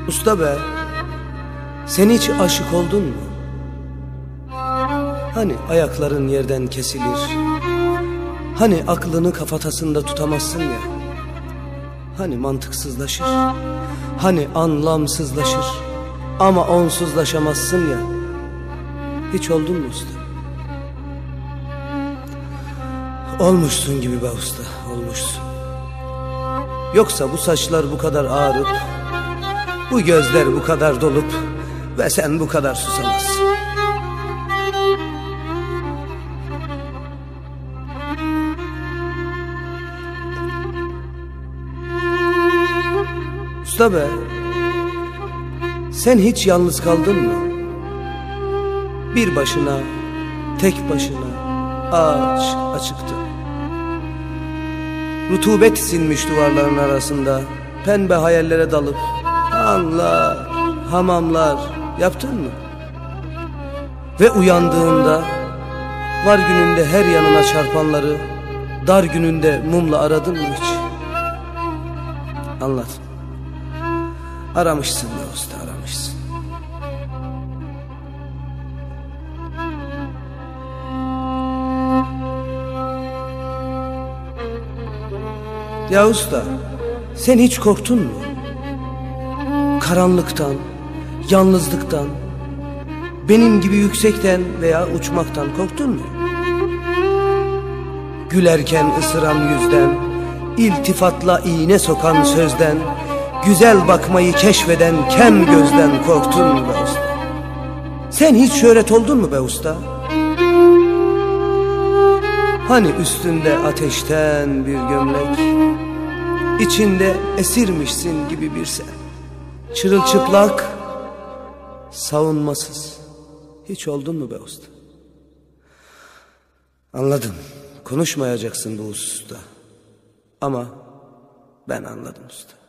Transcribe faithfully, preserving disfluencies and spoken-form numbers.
Usta be, sen hiç aşık oldun mu? Hani ayakların yerden kesilir, hani aklını kafatasında tutamazsın ya, hani mantıksızlaşır, hani anlamsızlaşır ama onsuzlaşamazsın ya. Hiç oldun mu usta? Olmuşsun gibi be usta, olmuşsun. Yoksa bu saçlar bu kadar ağrıp, bu gözler bu kadar dolup ve sen bu kadar susamazsın. Usta be, sen hiç yalnız kaldın mı? Bir başına, tek başına, ağaç açıktı. Rutubet sinmiş duvarların arasında, pembe hayallere dalıp hanlar, hamamlar yaptın mı? Ve uyandığında var gününde her yanına çarpanları, dar gününde mumla aradın mı hiç? Anlat. Aramışsın ya usta, aramışsın. Ya usta, sen hiç korktun mu? Karanlıktan, yalnızlıktan, benim gibi yüksekten veya uçmaktan korktun mu? Gülerken ısıran yüzden, iltifatla iğne sokan sözden, güzel bakmayı keşfeden kem gözden korktun mu be usta? Sen hiç şöhret oldun mu be usta? Hani üstünde ateşten bir gömlek, içinde esirmişsin gibi bir sen, çırılçıplak, savunmasız. Hiç oldun mu be usta? Anladım, konuşmayacaksın bu hususta. Ama ben anladım usta.